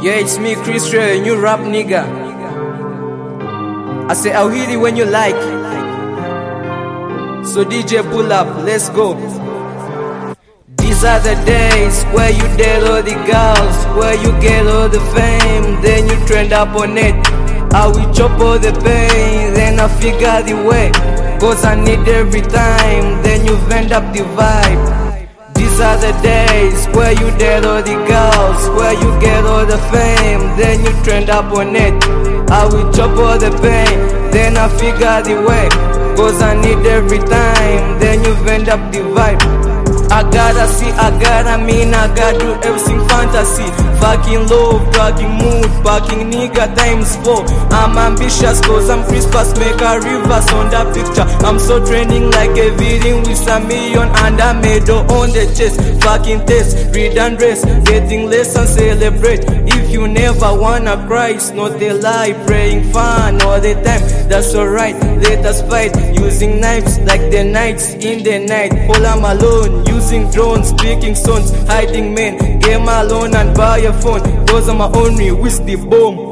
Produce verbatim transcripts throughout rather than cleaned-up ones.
Yeah, it's me, Chris Ray, new rap nigga. I say I'll hit it when you like. So D J pull up, let's go. These are the days where you date all the girls, where you get all the fame, then you trend up on it. I will chop all the pain, then I figure the way, cause I need every time, then you vent up the vibe. These are the days where you date all the girls, where you get all the fame, then you trend up on it. I will chop all the pain, then I figure the way, cause I need every time, then you vent up the vibe. I gotta see, I gotta mean, I gotta do everything fantasy. Fucking love, fucking mood, fucking nigga times four. I'm ambitious cause I'm Christmas, make a reverse on that picture. I'm so trending like a video with a million and a medal on the chest. Fucking test, read and rest, getting less and celebrate. If you never wanna cry, it's not a lie. Praying fun all the time, that's alright. Let us fight, using knives like the nights in the night. All I'm alone, using drones, speaking songs, hiding men. Game alone and buy a phone, those are my only with the bomb.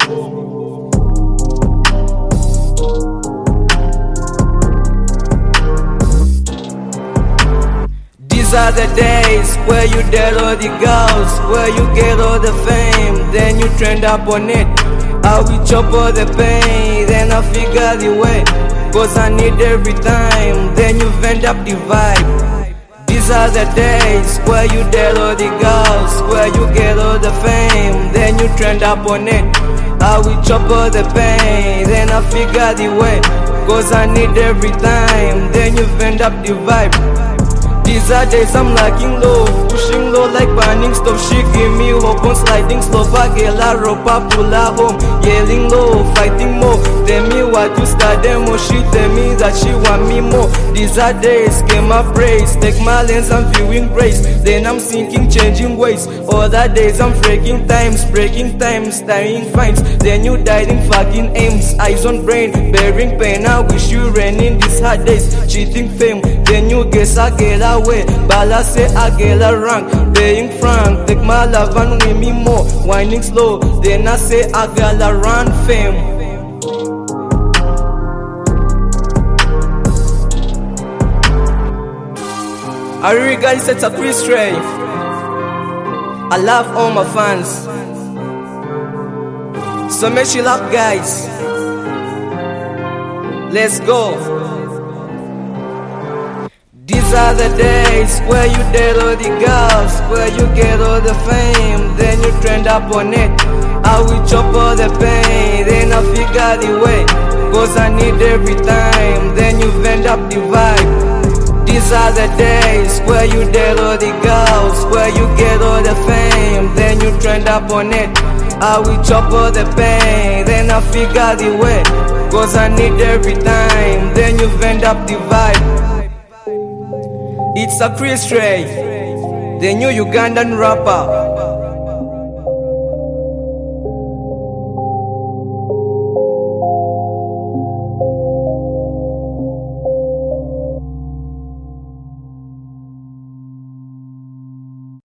These are the days where you date all the girls, where you get all the fame, then you trend up on it. I will chop all the pain, then I figure the way, cause I need every time, then you vent up the vibe. These are the days where you date all the girls, where you get all the fame, then you trend up on it. I will chop all the pain, then I figure the way, cause I need every time, then you vent up the vibe. These are days I'm lacking low, pushing low like burning stove. She give me hope on sliding slope. I get la ropa, pull her home, yelling low, fighting more. Tell me what you start demo, she tell me that she want me more. These are days, get my praise, take my lens, I'm viewing grace. Then I'm sinking, changing ways. All the days I'm breaking times, breaking times, tying fines. Then you died in fucking aims, eyes on brain, bearing pain. I wish you ran in these hard days, cheating fame. Then you guess I get away, but I say I get a rank. Being frank, take my love and win me more. Winding slow, then I say I gotta run fame. I really got set a Chris Ray. I love all my fans, so make sure love guys. Let's go. These are the days where you date all the girls, where you get all the fame, then you trend up on it. I will chop all the pain, then I figure the way, cause I need every time, then you vent up the vibe. These are the days where you date all the girls, where you get all the fame, then you trend up on it. I will chop all the pain, then I figure the way, cause I need every time, then you vent up the vibe. It's a Chris Ray, the new Ugandan rapper.